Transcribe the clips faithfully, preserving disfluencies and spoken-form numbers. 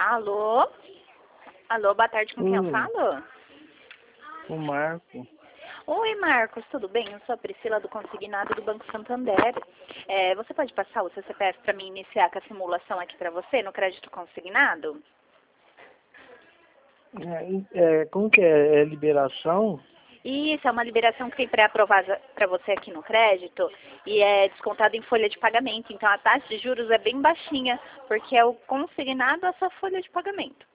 Alô? Alô, boa tarde, com quem eu Oi, falo? o Marco. Oi, Marcos, tudo bem? Eu sou a Priscila do Consignado do Banco Santander. É, você pode passar o seu C P F para mim iniciar com a simulação aqui para você no crédito consignado? É, é, como que é? É liberação? Isso, é uma liberação que tem pré-aprovada para você aqui no crédito e é descontado em folha de pagamento. Então a taxa de juros é bem baixinha, porque é o consignado a sua folha de pagamento.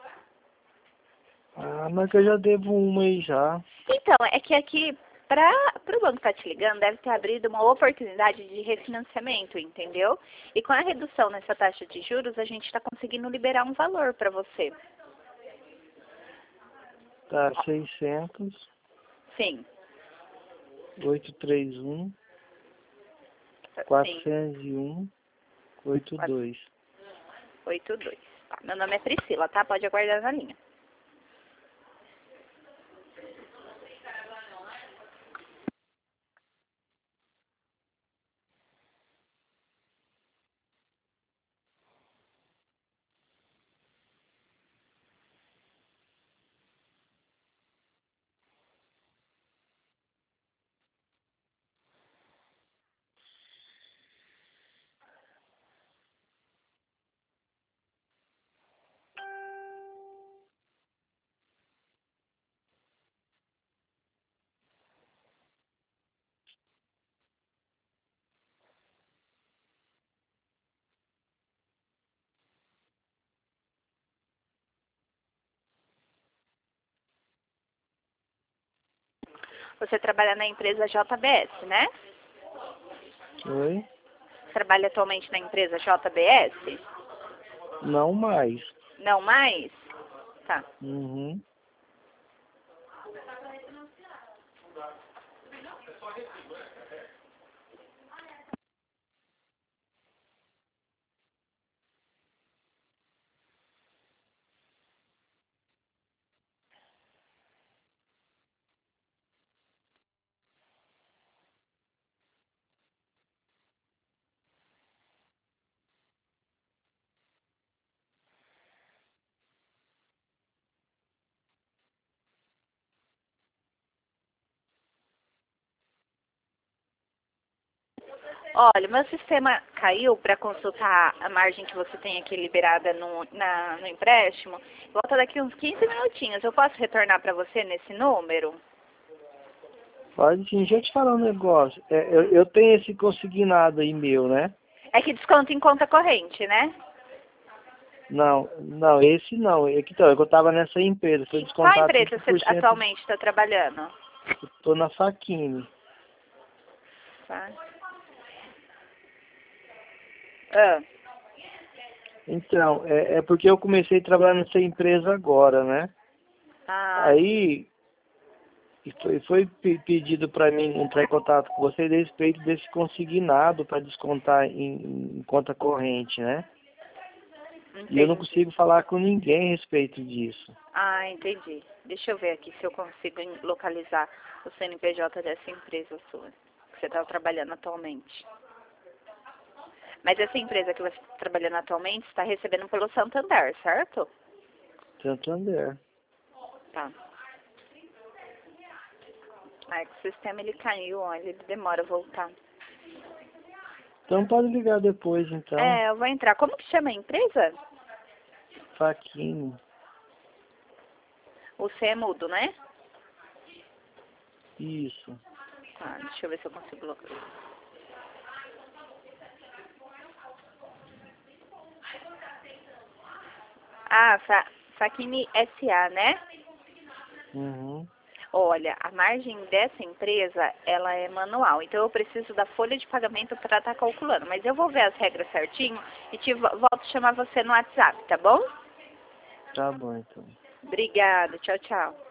Ah, mas que eu já devo uma aí já. Então, é que aqui, para o banco estar te ligando, deve ter abrido uma oportunidade de refinanciamento, entendeu? E com a redução nessa taxa de juros, a gente está conseguindo liberar um valor para você. Tá, seiscentos, Sim, oitocentos e trinta e um, sim, quatrocentos e um, oitenta e dois. oitenta e dois. Tá, meu nome é Priscila, tá? Pode aguardar na linha. Você trabalha na empresa J B S, né? Oi? Trabalha atualmente na empresa J B S? Não mais. Não mais? Tá. Uhum. Olha, meu sistema caiu para consultar a margem que você tem aqui liberada no, na, no empréstimo. Volta daqui uns quinze minutinhos. Eu posso retornar para você nesse número? Pode sim, deixa eu te falar um negócio. É, eu, eu tenho esse consignado aí meu, né? É que desconto em conta corrente, né? Não, não, esse não. É que, então, eu tava nessa empresa, foi Qual descontado empresa trinta você por cento. atualmente está trabalhando? Eu tô na Faquini. Tá. Ah, Então, é, é porque eu comecei a trabalhar nessa empresa agora, né? ah, Aí e foi, foi pe- pedido para mim entrar em contato com você a respeito desse consignado para descontar em, em conta corrente, né? E eu não entendi. consigo falar com ninguém a respeito disso. Ah, entendi. Deixa eu ver aqui se eu consigo em- localizar o C N P J dessa empresa sua, que você está trabalhando atualmente. Mas essa empresa que você está trabalhando atualmente está recebendo pelo Santander, certo? Santander. Tá. Ah, é que o sistema ele caiu, olha, ele demora a voltar. Então pode ligar depois, então. É, eu vou entrar. Como que chama a empresa? Faquini. O C é mudo, né? Isso. Tá, deixa eu ver se eu consigo localizar. Ah, Fa Faquini S A, né? Uhum. Olha, a margem dessa empresa, ela é manual. Então, eu preciso da folha de pagamento para estar calculando. Mas eu vou ver as regras certinho e te vo- volto a chamar você no WhatsApp, tá bom? Tá bom, então. Obrigada. Tchau, tchau.